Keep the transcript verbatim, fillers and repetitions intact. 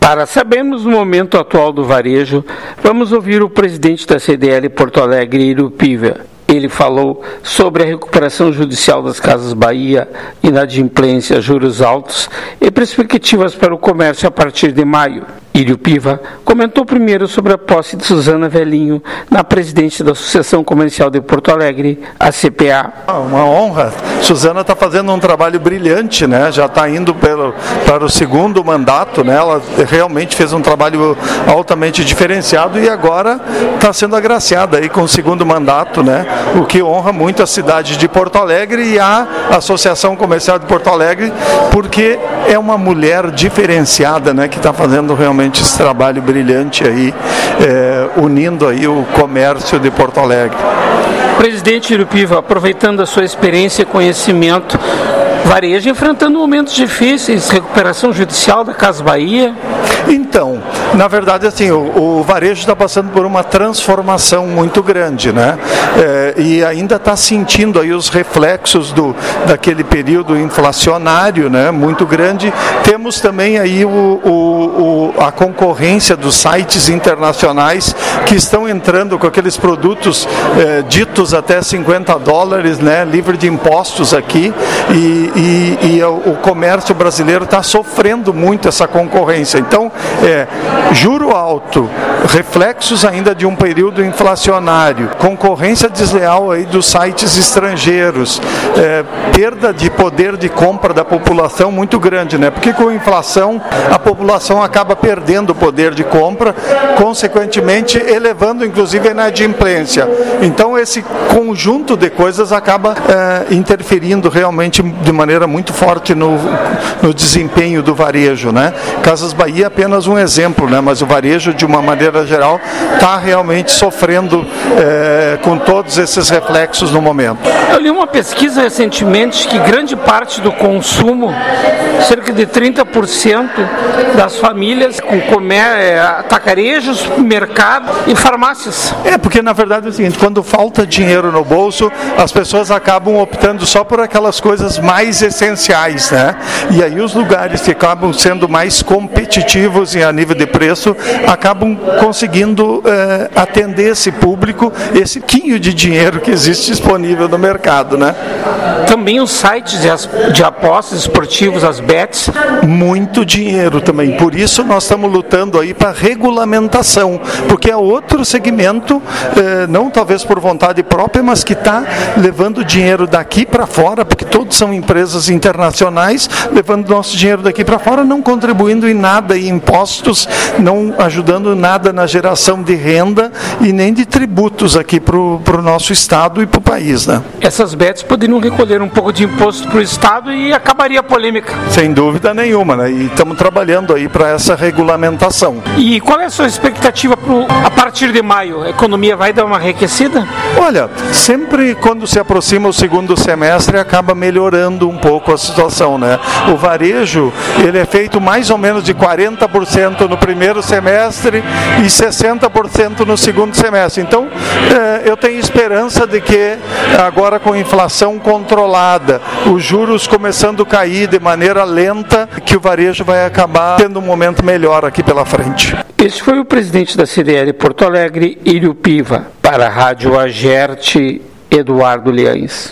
Para sabermos o momento atual do varejo, vamos ouvir o presidente da C D L Porto Alegre, Írio Piva. Ele falou sobre a recuperação judicial das Casas Bahia, inadimplência, juros altos e perspectivas para o comércio a partir de maio. Írio Piva comentou primeiro sobre a posse de Suzana Velhinho na presidência da Associação Comercial de Porto Alegre, a C P A. Uma honra. Suzana está fazendo um trabalho brilhante, né? Já está indo pelo, para o segundo mandato, né? Ela realmente fez um trabalho altamente diferenciado e agora está sendo agraciada aí com o segundo mandato, né? O que honra muito a cidade de Porto Alegre e a Associação Comercial de Porto Alegre, porque é uma mulher diferenciada, né? Que está fazendo realmente esse trabalho brilhante aí, é, unindo aí o comércio de Porto Alegre. Presidente Írio Piva, aproveitando a sua experiência e conhecimento, varejo enfrentando momentos difíceis, recuperação judicial da Casa Bahia. Então, na verdade, assim, o, o varejo está passando por uma transformação muito grande, né? É, e ainda está sentindo aí os reflexos do, daquele período inflacionário, né? Muito grande. Temos também aí o, o, o, a concorrência dos sites internacionais que estão entrando com aqueles produtos é, ditos até cinquenta dólares, né? Livre de impostos aqui, e, e, e o, o comércio brasileiro está sofrendo muito essa concorrência. Então, é, juro alto, reflexos ainda de um período inflacionário, concorrência desleal aí dos sites estrangeiros, é, perda de poder de compra da população muito grande, né? Porque com a inflação a população acaba perdendo o poder de compra, consequentemente elevando inclusive a inadimplência. Então esse conjunto de coisas acaba é, interferindo realmente de maneira muito forte no, no desempenho do varejo, né? Casas Bahia apenas um exemplo, né? Mas o varejo, de uma maneira geral, está realmente sofrendo é, com todos esses reflexos no momento. Eu li uma pesquisa recentemente que grande parte do consumo, cerca de trinta por cento das famílias com comer, atacarejos, mercado e farmácias. É, porque na verdade é o seguinte, quando falta dinheiro no bolso, as pessoas acabam optando só por aquelas coisas mais essenciais, né? E aí os lugares que acabam sendo mais competitivos a nível de preço, acabam conseguindo eh, atender esse público, esse quinho de dinheiro que existe disponível no mercado, né? Também os sites de apostas esportivos, as bets. Muito dinheiro também, por isso nós estamos lutando aí para regulamentação, porque é outro segmento, eh, não talvez por vontade própria, mas que está levando dinheiro daqui para fora, porque todos são empresas internacionais, levando nosso dinheiro daqui para fora, não contribuindo em nada em impostos, não ajudando nada na geração de renda e nem de tributos aqui para o nosso estado e para o país, né? Essas bets poderiam recolher um pouco de imposto para o estado e acabaria a polêmica. Sem dúvida nenhuma, né? E estamos trabalhando aí para essa regulamentação. E qual é a sua expectativa pro, a partir de maio? A economia vai dar uma reaquecida? Olha, sempre quando se aproxima o segundo semestre acaba melhorando um pouco a situação, né? O varejo, ele é feito mais ou menos de quarenta por cento no primeiro semestre e sessenta por cento no segundo semestre. Então, eh, eu tenho esperança de que agora com a inflação controlada, os juros começando a cair de maneira lenta, que o varejo vai acabar tendo um momento melhor aqui pela frente. Este foi o presidente da C D L Porto Alegre, Írio Piva, para a Rádio Agerte, Eduardo Leães.